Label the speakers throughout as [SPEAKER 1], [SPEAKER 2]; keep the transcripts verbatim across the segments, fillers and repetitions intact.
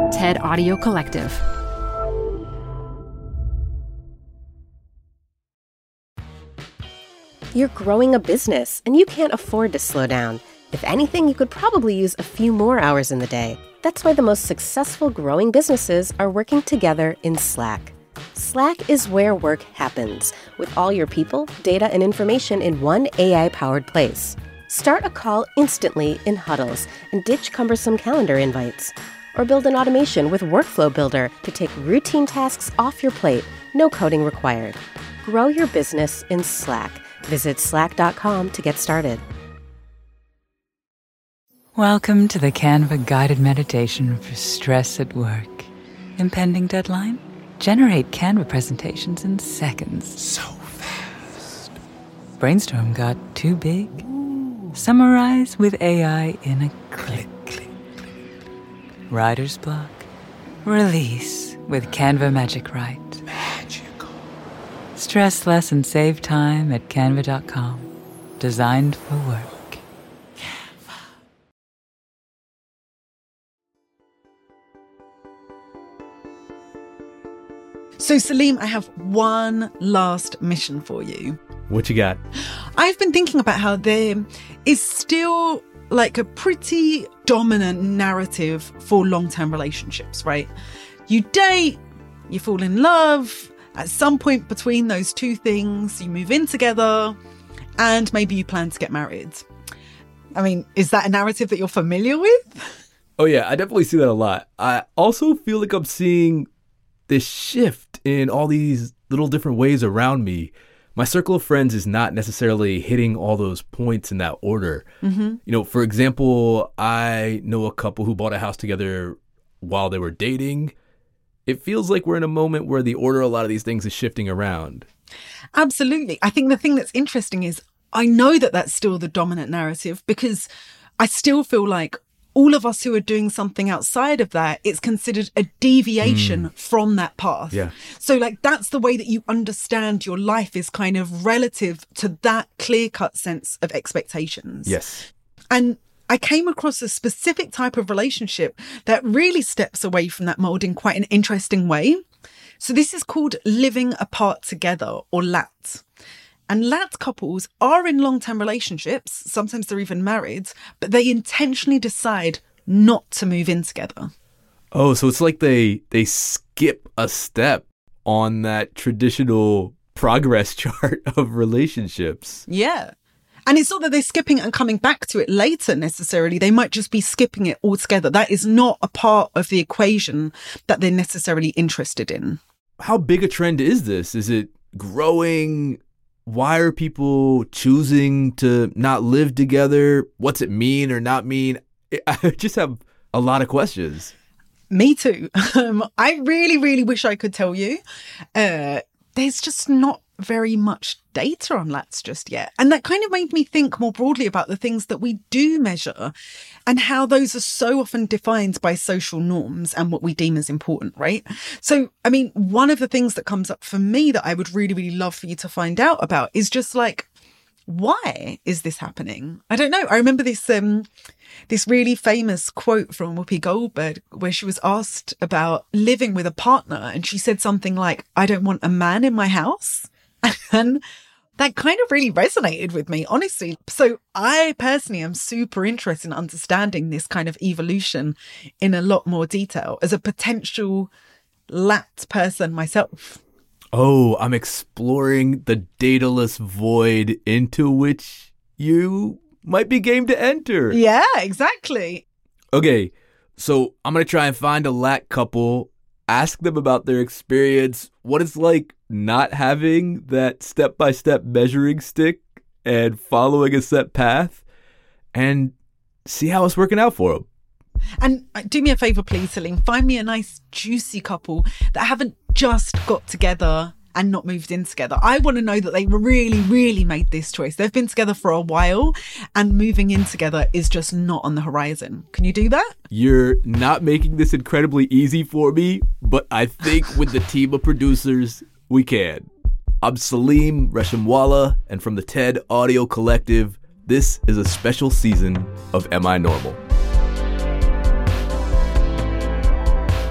[SPEAKER 1] TED Audio Collective.
[SPEAKER 2] You're growing a business, and you can't afford to slow down. If anything, you could probably use a few more hours in the day. That's why the most successful growing businesses are working together in Slack. Slack is where work happens, with all your people, data, and information in one A I-powered place. Start a call instantly in huddles and ditch cumbersome calendar invites. Or build an automation with Workflow Builder to take routine tasks off your plate, no coding required. Grow your business in Slack. Visit slack dot com to get started.
[SPEAKER 3] Welcome to the Canva guided meditation for stress at work. Impending deadline? Generate Canva presentations in seconds.
[SPEAKER 4] So fast.
[SPEAKER 3] Brainstorm got too big? Ooh. Summarize with A I in a click.
[SPEAKER 4] Click, click.
[SPEAKER 3] Writer's block? Release with Canva Magic Write.
[SPEAKER 4] Magical.
[SPEAKER 3] Stress less and save time at canva dot com. Designed for work.
[SPEAKER 5] So, Salim, I have one last mission for you.
[SPEAKER 6] What you got?
[SPEAKER 5] I've been thinking about how there is still like a pretty dominant narrative for long-term relationships, right? You date, you fall in love, at some point between those two things, you move in together, and maybe you plan to get married. I mean, is that a narrative that you're familiar with?
[SPEAKER 6] Oh yeah, I definitely see that a lot. I also feel like I'm seeing this shift in all these little different ways around me. My circle of friends is not necessarily hitting all those points in that order. Mm-hmm. You know, for example, I know a couple who bought a house together while they were dating. It feels like we're in a moment where the order of a lot of these things is shifting around.
[SPEAKER 5] Absolutely. I think the thing that's interesting is I know that that's still the dominant narrative because I still feel like all of us who are doing something outside of that, it's considered a deviation mm. from that path.
[SPEAKER 6] Yeah.
[SPEAKER 5] So like that's the way that you understand your life is kind of relative to that clear-cut sense of expectations.
[SPEAKER 6] Yes.
[SPEAKER 5] And I came across a specific type of relationship that really steps away from that mold in quite an interesting way. So this is called living apart together, or L A T. And L A T couples are in long-term relationships, sometimes they're even married, but they intentionally decide not to move in together.
[SPEAKER 6] Oh, so it's like they they skip a step on that traditional progress chart of relationships.
[SPEAKER 5] Yeah. And it's not that they're skipping it and coming back to it later necessarily. They might just be skipping it altogether. That is not a part of the equation that they're necessarily interested in.
[SPEAKER 6] How big a trend is this? Is it growing? Why are people choosing to not live together? What's it mean or not mean? I just have a lot of questions.
[SPEAKER 5] Me too. Um, I really, really wish I could tell you. Uh, there's just not very much data on L A Ts just yet. And that kind of made me think more broadly about the things that we do measure and how those are so often defined by social norms and what we deem as important, right? So, I mean, one of the things that comes up for me that I would really, really love for you to find out about is just like, why is this happening? I don't know. I remember this um, this really famous quote from Whoopi Goldberg where she was asked about living with a partner and she said something like, I don't want a man in my house. And that kind of really resonated with me, honestly. So I personally am super interested in understanding this kind of evolution in a lot more detail as a potential L A T person myself.
[SPEAKER 6] Oh, I'm exploring the dataless void into which you might be game to enter.
[SPEAKER 5] Yeah, exactly.
[SPEAKER 6] Okay, so I'm going to try and find a L A T couple, ask them about their experience, what it's like not having that step-by-step measuring stick and following a set path, and see how it's working out for them.
[SPEAKER 5] And do me a favour, please, Salim. Find me a nice, juicy couple that haven't just got together and not moved in together. I want to know that they really, really made this choice. They've been together for a while and moving in together is just not on the horizon. Can you do that?
[SPEAKER 6] You're not making this incredibly easy for me, but I think with the team of producers, we can. I'm Salim Reshamwala, and from the TED Audio Collective, this is a special season of Am I Normal?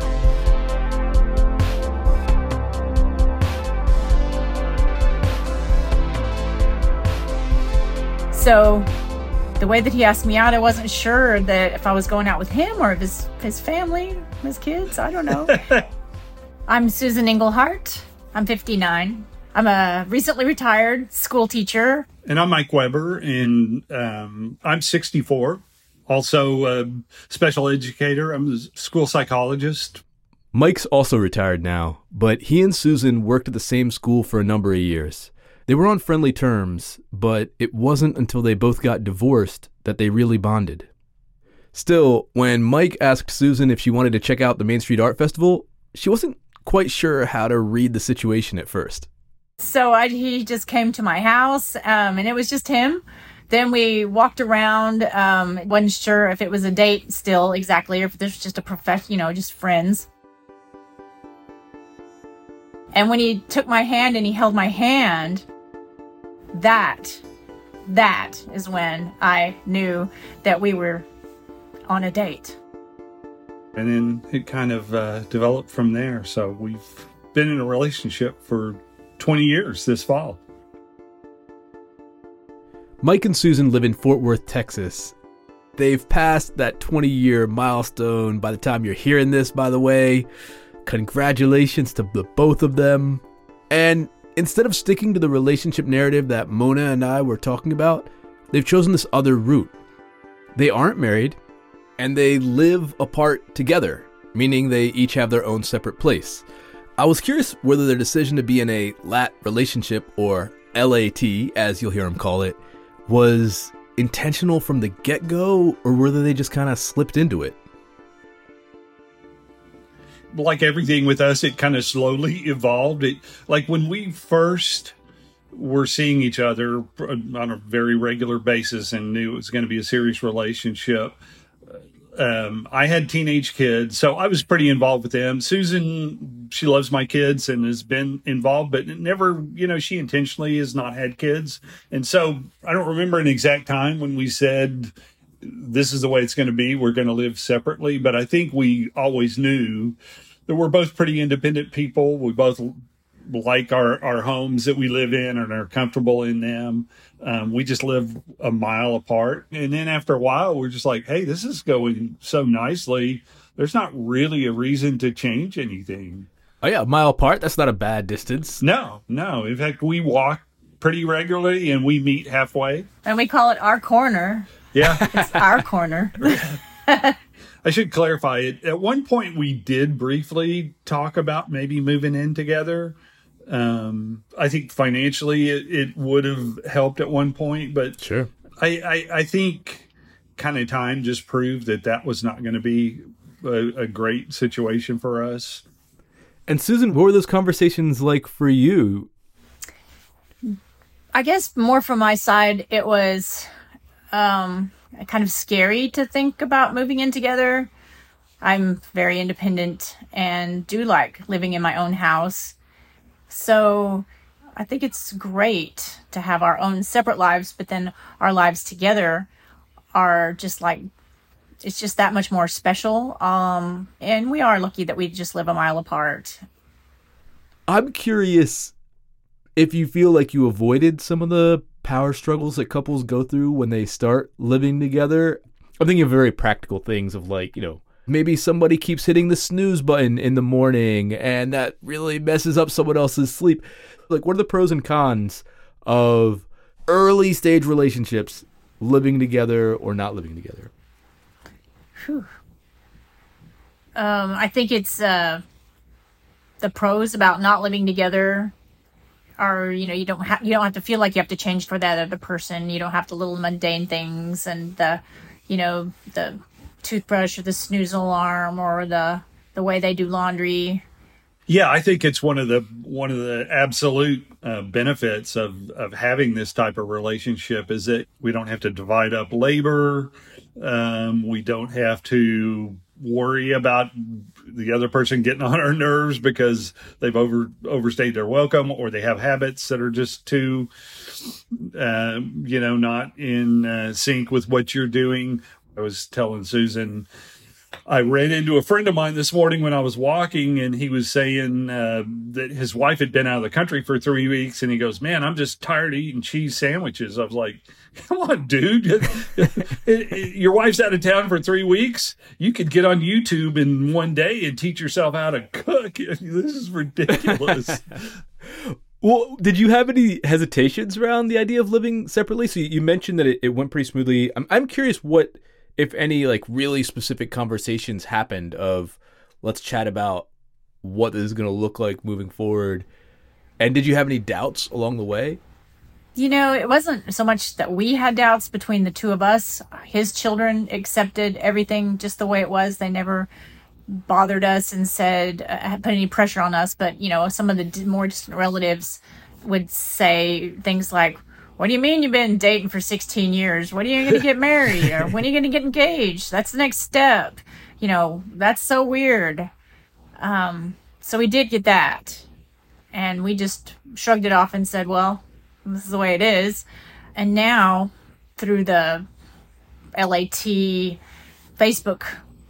[SPEAKER 1] So the way that he asked me out, I wasn't sure that if I was going out with him or if his, his family, his kids, I don't know. I'm Susan Englehart. I'm fifty-nine. I'm a recently retired school teacher.
[SPEAKER 7] And I'm Mike Weber, and um, I'm sixty-four. Also a special educator. I'm a school psychologist.
[SPEAKER 6] Mike's also retired now, but he and Susan worked at the same school for a number of years. They were on friendly terms, but it wasn't until they both got divorced that they really bonded. Still, when Mike asked Susan if she wanted to check out the Main Street Art Festival, she wasn't quite sure how to read the situation at first.
[SPEAKER 1] So I, he just came to my house, um, and it was just him. Then we walked around, um, wasn't sure if it was a date still exactly, or if this was just a profession, you know, just friends. And when he took my hand and he held my hand, that, that is when I knew that we were on a date.
[SPEAKER 7] And then it kind of uh, developed from there. So we've been in a relationship for twenty years this fall.
[SPEAKER 6] Mike and Susan live in Fort Worth, Texas. They've passed that twenty-year milestone by the time you're hearing this, by the way. Congratulations to the both of them. And instead of sticking to the relationship narrative that Mona and I were talking about, they've chosen this other route. They aren't married, and they live apart together, meaning they each have their own separate place. I was curious whether their decision to be in a lat relationship, or L A T, as you'll hear them call it, was intentional from the get-go, or whether they just kind of slipped into it.
[SPEAKER 7] Like everything with us, it kind of slowly evolved. It, like when we first were seeing each other on a very regular basis and knew it was going to be a serious relationship, um, I had teenage kids, so I was pretty involved with them. Susan, she loves my kids and has been involved, but never, you know, she intentionally has not had kids. And so I don't remember an exact time when we said, this is the way it's going to be. We're going to live separately. But I think we always knew that we're both pretty independent people. We both like our, our homes that we live in and are comfortable in them. Um, we just live a mile apart. And then after a while, we're just like, hey, this is going so nicely. There's not really a reason to change anything.
[SPEAKER 6] Oh, yeah, a mile apart. That's not a bad distance.
[SPEAKER 7] No, no. In fact, we walk pretty regularly and we meet halfway.
[SPEAKER 1] And we call it our corner.
[SPEAKER 7] Yeah.
[SPEAKER 1] It's our corner.
[SPEAKER 7] I should clarify it. At one point, we did briefly talk about maybe moving in together. Um, I think financially it, it would have helped at one point, but
[SPEAKER 6] sure.
[SPEAKER 7] I, I, I think kind of time just proved that that was not going to be a, a great situation for us.
[SPEAKER 6] And Susan, what were those conversations like for you?
[SPEAKER 1] I guess more from my side, it was um, kind of scary to think about moving in together. I'm very independent and do like living in my own house. So I think it's great to have our own separate lives, but then our lives together are just like, it's just that much more special. Um, and we are lucky that we just live a mile apart.
[SPEAKER 6] I'm curious if you feel like you avoided some of the power struggles that couples go through when they start living together. I'm thinking of very practical things of like, you know, maybe somebody keeps hitting the snooze button in the morning and that really messes up someone else's sleep. Like, what are the pros and cons of early stage relationships, living together or not living together?
[SPEAKER 1] Whew. Um, I think it's uh, the pros about not living together are, you know, you don't have you don't have to feel like you have to change for that other person. You don't have the little mundane things and the, you know, the toothbrush or the snooze alarm or the the way they do laundry.
[SPEAKER 7] Yeah, I think it's one of the one of the absolute uh, benefits of of having this type of relationship is that we don't have to divide up labor. Um, we don't have to worry about the other person getting on our nerves because they've over overstayed their welcome or they have habits that are just too, uh, you know, not in uh, sync with what you're doing. I was telling Susan I ran into a friend of mine this morning when I was walking, and he was saying uh, that his wife had been out of the country for three weeks. And he goes, man, I'm just tired of eating cheese sandwiches. I was like, come on, dude. Your wife's out of town for three weeks. You could get on YouTube in one day and teach yourself how to cook. This is ridiculous.
[SPEAKER 6] Well, did you have any hesitations around the idea of living separately? So you mentioned that it, it went pretty smoothly. I'm, I'm curious what, if any, like really specific conversations happened of let's chat about what this is going to look like moving forward. And did you have any doubts along the way?
[SPEAKER 1] You know, it wasn't so much that we had doubts between the two of us. His children accepted everything just the way it was. They never bothered us and said, uh, put any pressure on us. But, you know, some of the d- more distant relatives would say things like, what do you mean you've been dating for sixteen years? When are you going to get married? Or when are you going to get engaged? That's the next step. You know, that's so weird. Um, so we did get that. And we just shrugged it off and said, well, this is the way it is. And now, through the L A T Facebook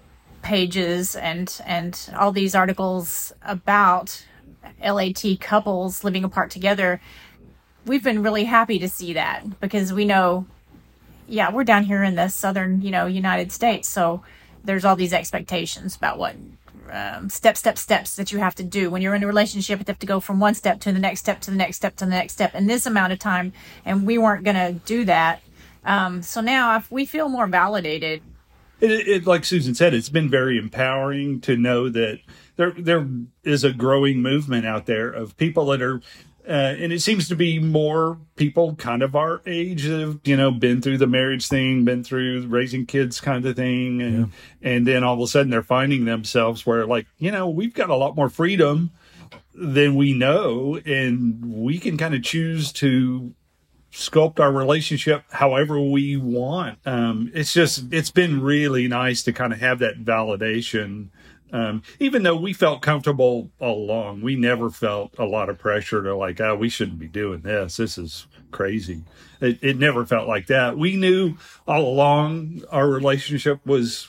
[SPEAKER 1] pages and and all these articles about L A T couples living apart together, we've been really happy to see that, because we know, yeah, we're down here in the southern, you know, United States, so there's all these expectations about what um, step, step, steps that you have to do. When you're in a relationship, you have to go from one step to the next step to the next step to the next step in this amount of time, and we weren't going to do that. Um, so now if we feel more validated.
[SPEAKER 7] It, it, like Susan said, it's been very empowering to know that there there is a growing movement out there of people that are, uh, and it seems to be more people kind of our age that have, you know, been through the marriage thing, been through raising kids kind of thing. And, yeah. and then all of a sudden they're finding themselves where, like, you know, we've got a lot more freedom than we know, and we can kind of choose to sculpt our relationship however we want. Um, it's just, it's been really nice to kind of have that validation. Um, even though we felt comfortable all along, we never felt a lot of pressure to like, oh, we shouldn't be doing this. This is crazy. It, it never felt like that. We knew all along our relationship was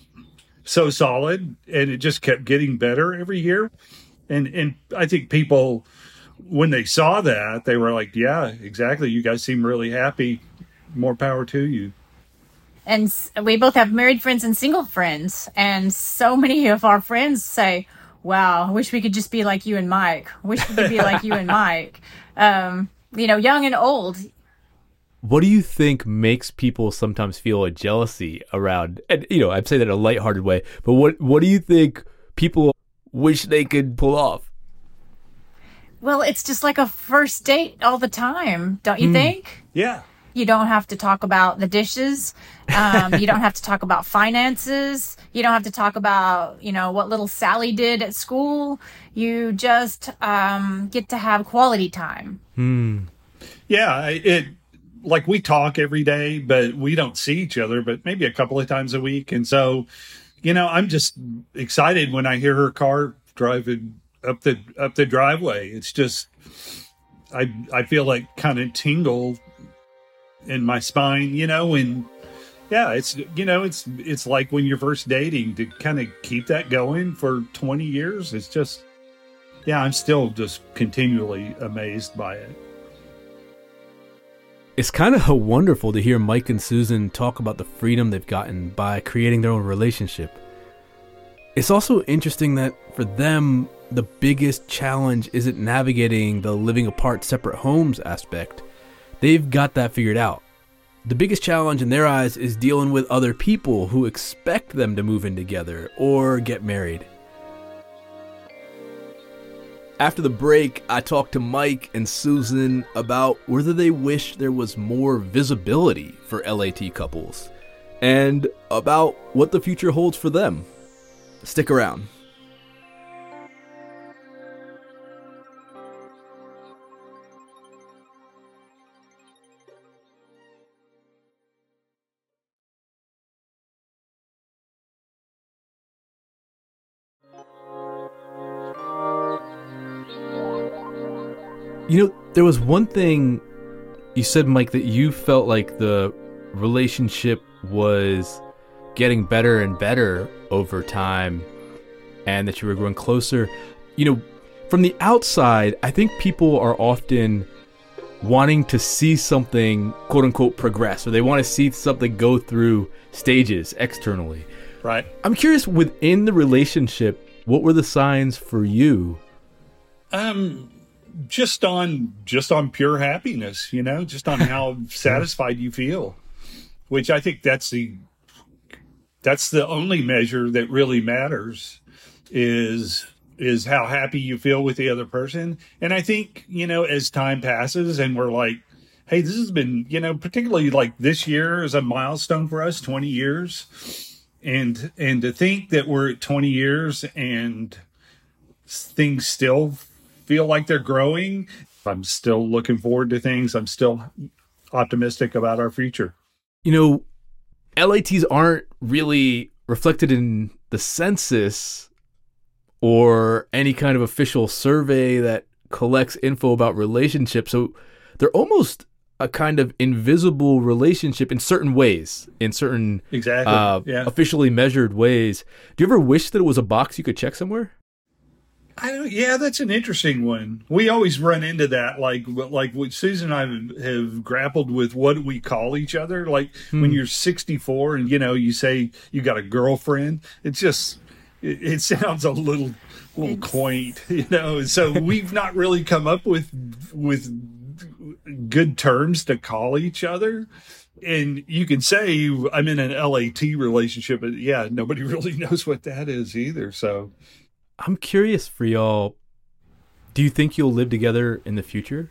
[SPEAKER 7] so solid, and it just kept getting better every year. And, and I think people, when they saw that, they were like, yeah, exactly. You guys seem really happy. More power to you.
[SPEAKER 1] And we both have married friends and single friends. And so many of our friends say, wow, I wish we could just be like you and Mike. Wish we could be like you and Mike. Um, you know, young and old.
[SPEAKER 6] What do you think makes people sometimes feel a jealousy around, and, you know, I'd say that in a lighthearted way, but what, what do you think people wish they could pull off?
[SPEAKER 1] Well, it's just like a first date all the time, don't you mm. think?
[SPEAKER 7] Yeah.
[SPEAKER 1] You don't have to talk about the dishes. Um, you don't have to talk about finances. You don't have to talk about, you know, what little Sally did at school. You just um, get to have quality time.
[SPEAKER 6] Mm.
[SPEAKER 7] Yeah, it like we talk every day, but we don't see each other, but maybe a couple of times a week. And so, you know, I'm just excited when I hear her car driving up the up the driveway. It's just, I I feel like kind of tingle in my spine, you know, and yeah, it's, you know, it's it's like when you're first dating, to kind of keep that going for twenty years. It's just, yeah, I'm still just continually amazed by it.
[SPEAKER 6] It's kind of wonderful to hear Mike and Susan talk about the freedom they've gotten by creating their own relationship. It's also interesting that for them, the biggest challenge isn't navigating the living apart separate homes aspect. They've got that figured out. The biggest challenge in their eyes is dealing with other people who expect them to move in together or get married. After the break, I talked to Mike and Susan about whether they wish there was more visibility for L A T couples and about what the future holds for them. Stick around. You know, there was one thing you said, Mike, that you felt like the relationship was getting better and better over time and that you were growing closer. You know, from the outside, I think people are often wanting to see something, quote unquote, progress, or they want to see something go through stages externally.
[SPEAKER 7] Right.
[SPEAKER 6] I'm curious, within the relationship, what were the signs for you?
[SPEAKER 7] Um, just on just on pure happiness, you know, just on how satisfied you feel, which I think that's the that's the only measure that really matters is is how happy you feel with the other person. And I think, you know, as time passes and we're like, hey, this has been, you know, particularly like this year is a milestone for us, twenty years. And and to think that we're at twenty years and things still feel like they're growing, I'm still looking forward to things. I'm still optimistic about our future.
[SPEAKER 6] You know, L A Ts aren't really reflected in the census or any kind of official survey that collects info about relationships. So they're almost a kind of invisible relationship in certain ways, in certain
[SPEAKER 7] exactly
[SPEAKER 6] uh,
[SPEAKER 7] yeah.
[SPEAKER 6] officially measured ways. Do you ever wish that it was a box you could check somewhere?
[SPEAKER 7] I don't, yeah, that's an interesting one. We always run into that. Like, like what Susan and I have, have grappled with what do we call each other? Like hmm. when you're sixty-four and, you know, you say you got a girlfriend, it's just, it, it sounds a little, little it's... quaint, you know? So we've not really come up with, with good terms to call each other. And you can say I'm in an L A T relationship, but yeah, nobody really knows what that is either. So
[SPEAKER 6] I'm curious for y'all, do you think you'll live together in the future?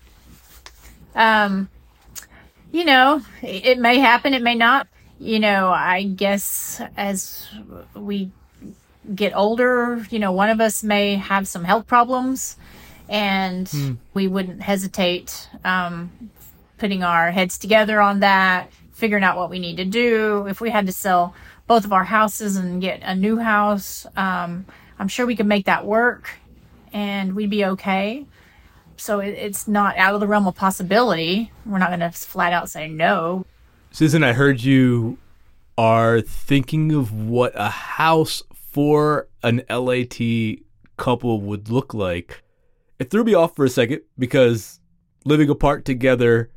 [SPEAKER 1] Um, you know, it may happen, it may not. You know, I guess as we get older, you know, one of us may have some health problems and hmm. we wouldn't hesitate um, putting our heads together on that, figuring out what we need to do. If we had to sell both of our houses and get a new house, um, I'm sure we could make that work and we'd be okay. So it, it's not out of the realm of possibility. We're not going to flat out say no.
[SPEAKER 6] Susan, I heard you are thinking of what a house for an L A T couple would look like. It threw me off for a second because living apart together,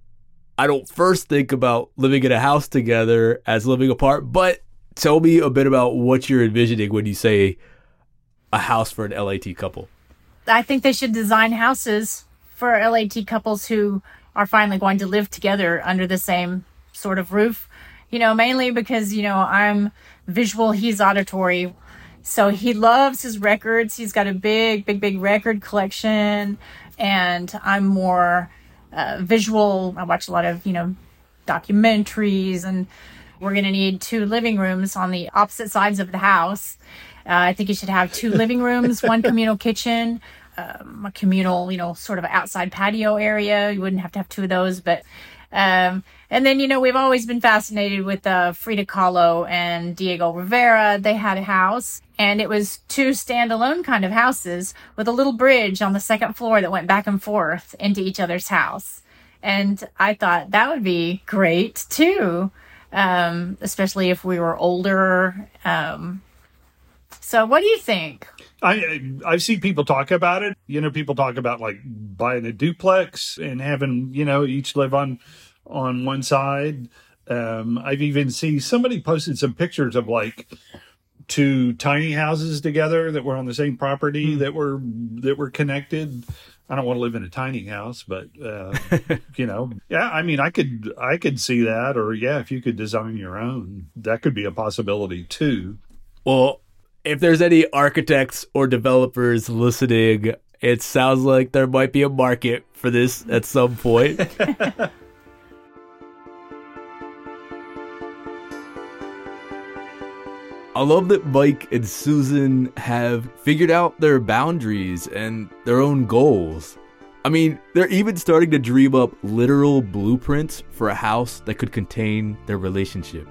[SPEAKER 6] I don't first think about living in a house together as living apart, but tell me a bit about what you're envisioning when you say a house for an L A T couple.
[SPEAKER 1] I think they should design houses for L A T couples who are finally going to live together under the same sort of roof. You know, mainly because, you know, I'm visual, he's auditory. So he loves his records. He's got a big, big, big record collection. And I'm more uh, visual. I watch a lot of, you know, documentaries. And we're going to need two living rooms on the opposite sides of the house. Uh, I think you should have two living rooms, one communal kitchen, um, a communal, you know, sort of outside patio area. You wouldn't have to have two of those, but, um, and then, you know, we've always been fascinated with, uh, Frida Kahlo and Diego Rivera. They had a house and it was two standalone kind of houses with a little bridge on the second floor that went back and forth into each other's house. And I thought that would be great too. Um, especially if we were older, um, So what do you think?
[SPEAKER 7] I I've seen people talk about it. You know, people talk about like buying a duplex and having, you know, each live on on one side. Um, I've even seen somebody posted some pictures of like two tiny houses together that were on the same property mm. that were that were connected. I don't want to live in a tiny house, but uh, you know, yeah. I mean, I could I could see that, or yeah, if you could design your own, that could be a possibility too.
[SPEAKER 6] Well, if there's any architects or developers listening, it sounds like there might be a market for this at some point. I love that Mike and Susan have figured out their boundaries and their own goals. I mean, they're even starting to dream up literal blueprints for a house that could contain their relationship.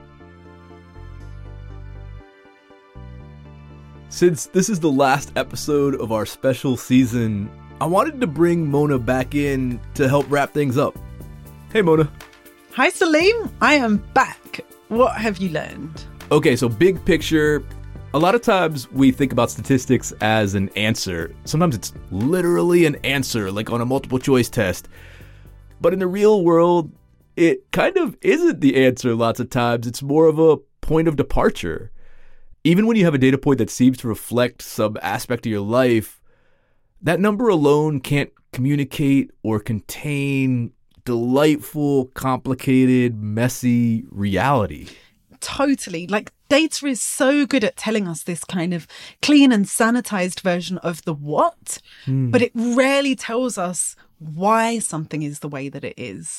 [SPEAKER 6] Since this is the last episode of our special season, I wanted to bring Mona back in to help wrap things up. Hey, Mona.
[SPEAKER 5] Hi, Salim. I am back. What have you learned?
[SPEAKER 6] Okay, so big picture. A lot of times we think about statistics as an answer. Sometimes it's literally an answer, like on a multiple choice test. But in the real world, it kind of isn't the answer lots of times. It's more of a point of departure. Even when you have a data point that seems to reflect some aspect of your life, that number alone can't communicate or contain delightful, complicated, messy reality.
[SPEAKER 5] Totally. Like, data is so good at telling us this kind of clean and sanitized version of the what, mm. but it rarely tells us why something is the way that it is.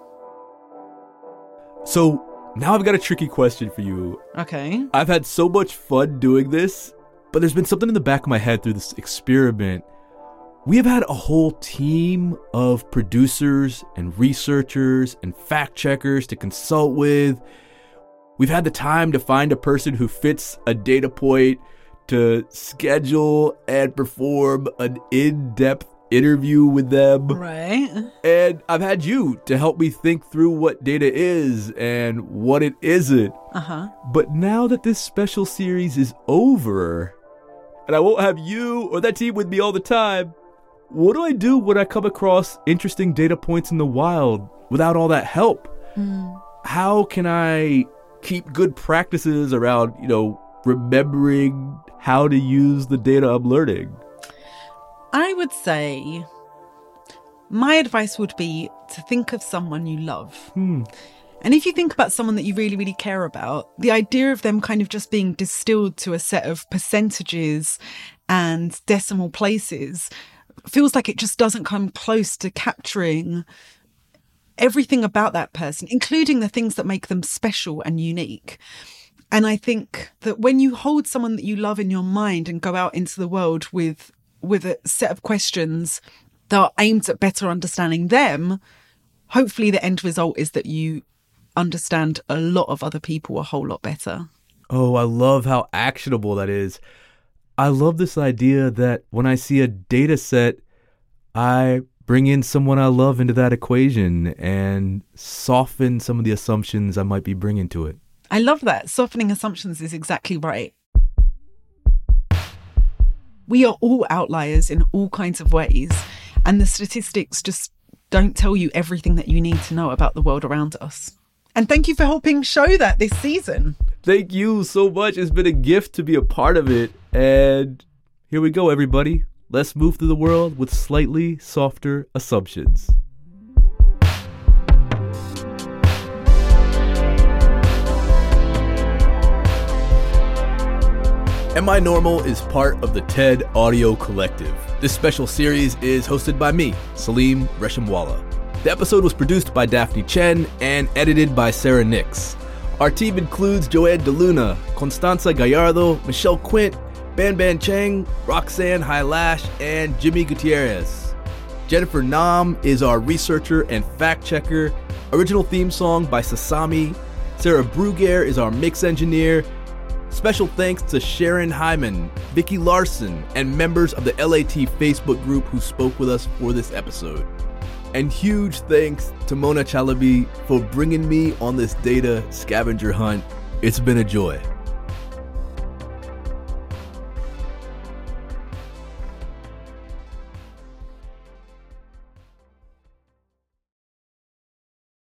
[SPEAKER 6] So now I've got a tricky question for you.
[SPEAKER 5] Okay.
[SPEAKER 6] I've had so much fun doing this, but there's been something in the back of my head through this experiment. We have had a whole team of producers and researchers and fact checkers to consult with. We've had the time to find a person who fits a data point, to schedule and perform an in-depth interview with them.
[SPEAKER 5] Right.
[SPEAKER 6] And I've had you to help me think through what data is and what it isn't.
[SPEAKER 5] Uh-huh.
[SPEAKER 6] But now that this special series is over, and I won't have you or that team with me all the time, what do I do when I come across interesting data points in the wild without all that help?
[SPEAKER 5] Mm.
[SPEAKER 6] How can I keep good practices around, you know, remembering how to use the data I'm learning?
[SPEAKER 5] I would say my advice would be to think of someone you love.
[SPEAKER 6] Hmm.
[SPEAKER 5] And if you think about someone that you really, really care about, the idea of them kind of just being distilled to a set of percentages and decimal places feels like it just doesn't come close to capturing everything about that person, including the things that make them special and unique. And I think that when you hold someone that you love in your mind and go out into the world with with a set of questions that are aimed at better understanding them, hopefully the end result is that you understand a lot of other people a whole lot better.
[SPEAKER 6] Oh, I love how actionable that is. I love this idea that when I see a data set, I bring in someone I love into that equation and soften some of the assumptions I might be bringing to it.
[SPEAKER 5] I love that. Softening assumptions is exactly right. We are all outliers in all kinds of ways, and the statistics just don't tell you everything that you need to know about the world around us. And thank you for helping show that this season.
[SPEAKER 6] Thank you so much. It's been a gift to be a part of it. And here we go, everybody. Let's move through the world with slightly softer assumptions. Am I Normal is part of the TED Audio Collective. This special series is hosted by me, Salim Reshamwala. The episode was produced by Daphne Chen and edited by Sarah Nix. Our team includes Joanne DeLuna, Constanza Gallardo, Michelle Quint, Ban Ban Cheng, Roxanne Hylash, and Jimmy Gutierrez. Jennifer Nam is our researcher and fact checker. Original theme song by Sasami. Sarah Bruguer is our mix engineer. Special thanks to Sharon Hyman, Vicky Larson, and members of the L A T Facebook group who spoke with us for this episode. And huge thanks to Mona Chalabi for bringing me on this data scavenger hunt. It's been a joy.